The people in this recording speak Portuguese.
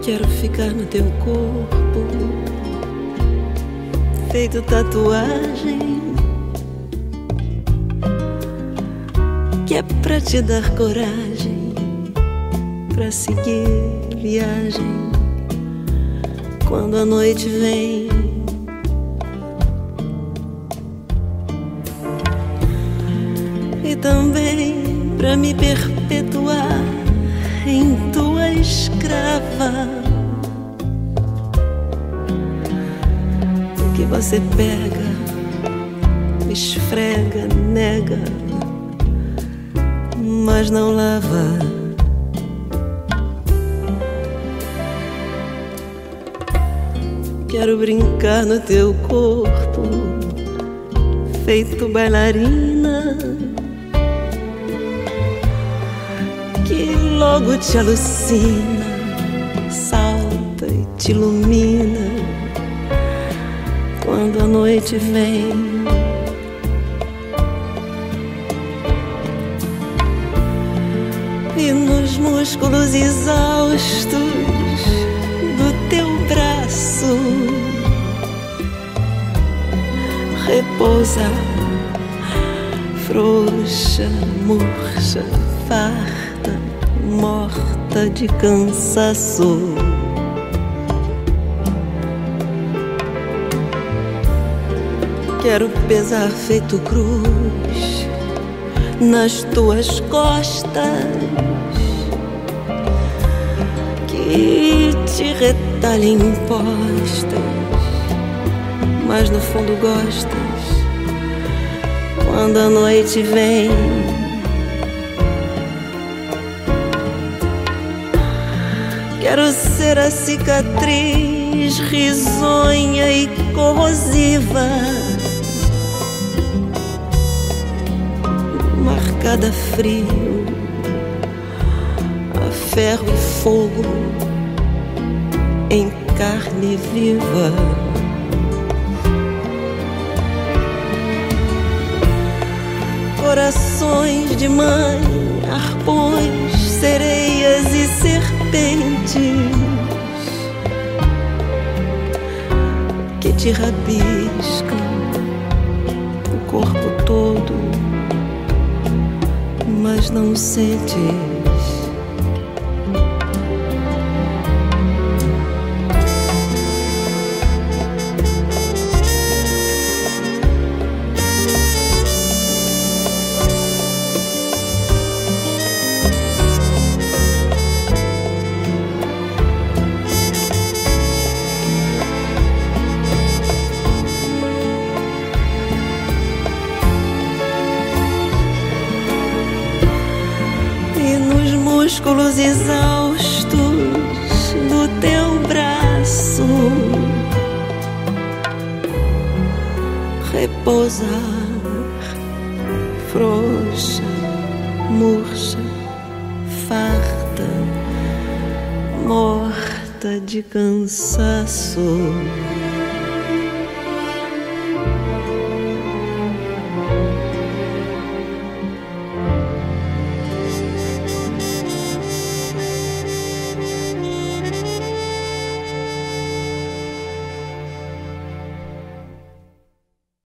Quero ficar no teu corpo, feito tatuagem, que é pra te dar coragem, pra seguir viagem quando a noite vem. E também pra me perpetuar em tua escrava, que você pega, esfrega, nega, mas não lava. Quero brincar no teu corpo, feito bailarina, que logo te alucina, salta e te ilumina quando a noite vem. E nos músculos exaustos do teu braço repousa, frouxa, murcha, farta, morta de cansaço. Quero pesar feito cruz nas tuas costas, que te retalhem impostas, mas no fundo gostas quando a noite vem. Quero ser a cicatriz risonha e corrosiva, marcada a frio, a ferro e fogo, em carne viva. Corações de mãe, arpões, sereias e serpentes que te rabiscam o corpo todo, mas não sentes. Músculos exaustos do teu braço repousar, frouxa, murcha, farta, morta de cansaço.